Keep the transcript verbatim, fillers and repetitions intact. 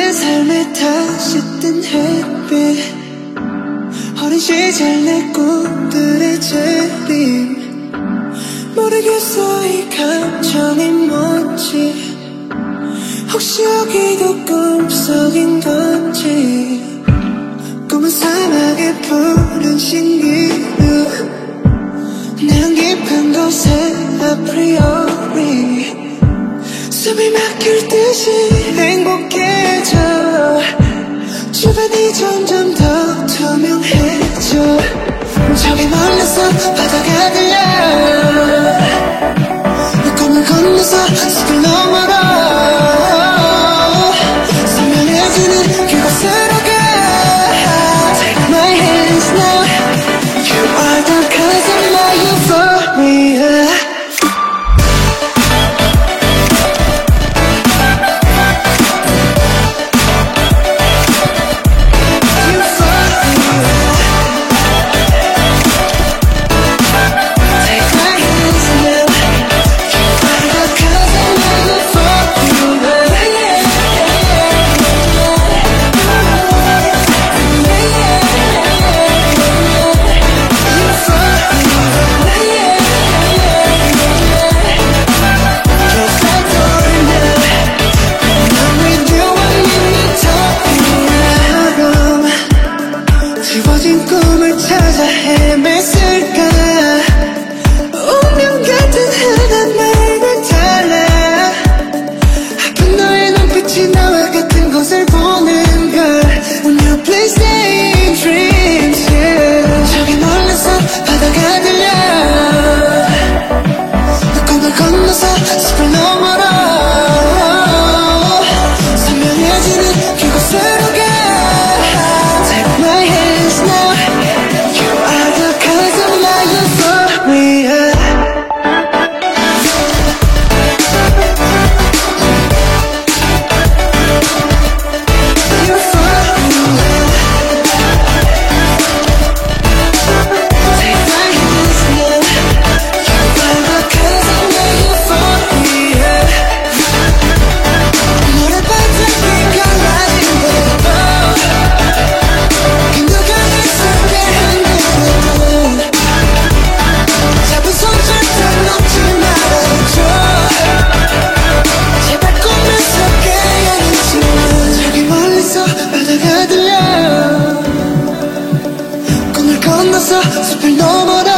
내 삶에 다시 뜬 햇빛, 어린 시절 내 꿈들의 재림. 모르겠어 이 감정이 뭔지, 혹시 여기도 꿈속인 건지. 꿈은 사막의 푸른 신기루, 난 깊은 곳에 아프리오리 숨이 막힐 듯이 행복해져. 주변이 점점 더 투명해져. 저기 멀리서 바다가 들려, 꿈을 건너서 숲을 넘어로 선명해지는 그곳으로 가. Take my hands now, you are the cause of my euphoria. 지워진 꿈을 찾아 헤맸을까. 운명 같은 하나만을 달라. 아픈 너의 눈빛이 나와 같은 곳을 보는 걸. When you please stay in dreams, yeah. 저기 멀리서 바다가 들려, 꿈을 건너서 숲을 넘어로 선명해지는 그곳으로 가. Take my hands now, you are the cause of my euphoria. 바다가 들려, 꿈을 건너서 숲을 넘어라